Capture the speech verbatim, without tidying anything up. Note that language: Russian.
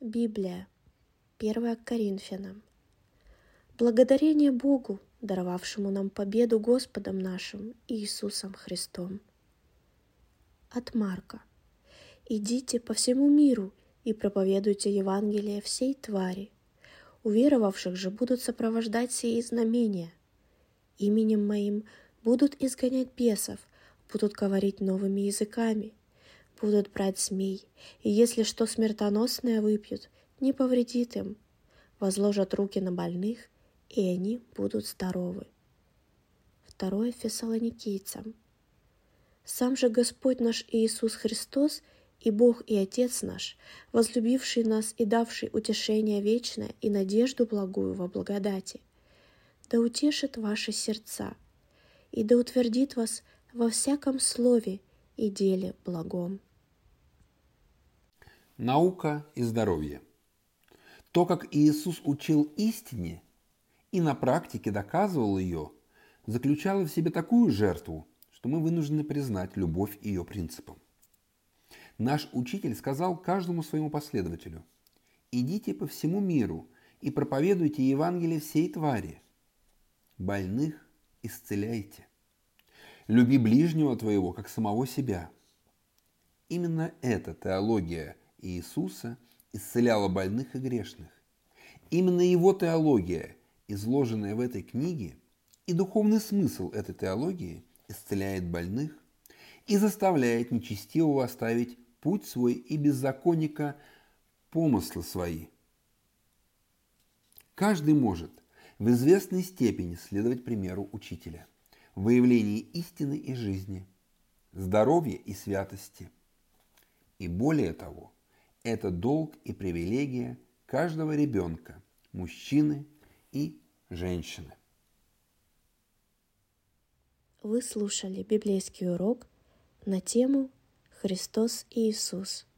Библия. первое Коринфянам. Благодарение Богу, даровавшему нам победу Господом нашим Иисусом Христом. От Марка. Идите по всему миру и проповедуйте Евангелие всей твари. Уверовавших же будут сопровождать сии знамения. Именем Моим будут изгонять бесов, будут говорить новыми языками, будут брать змей, и если что смертоносное выпьют, не повредит им. Возложат руки на больных, и они будут здоровы. Второе Фессалоникийцам. Сам же Господь наш Иисус Христос и Бог и Отец наш, возлюбивший нас и давший утешение вечное и надежду благую во благодати, да утешит ваши сердца и да утвердит вас во всяком слове и деле благом. Наука и здоровье. То, как Иисус учил истине и на практике доказывал ее, заключало в себе такую жертву, что мы вынуждены признать любовь ее принципам. Наш учитель сказал каждому своему последователю: «Идите по всему миру и проповедуйте Евангелие всей твари. Больных исцеляйте. Люби ближнего твоего, как самого себя». Именно эта теология Иисуса исцеляла больных и грешных. Именно его теология, изложенная в этой книге, и духовный смысл этой теологии исцеляет больных и заставляет нечестивого оставить путь свой и беззаконника помыслы свои. Каждый может в известной степени следовать примеру учителя в выявлении истины и жизни, здоровья и святости. И более того, это долг и привилегия каждого ребенка, мужчины и женщины. Вы слушали библейский урок на тему «Христос и Иисус».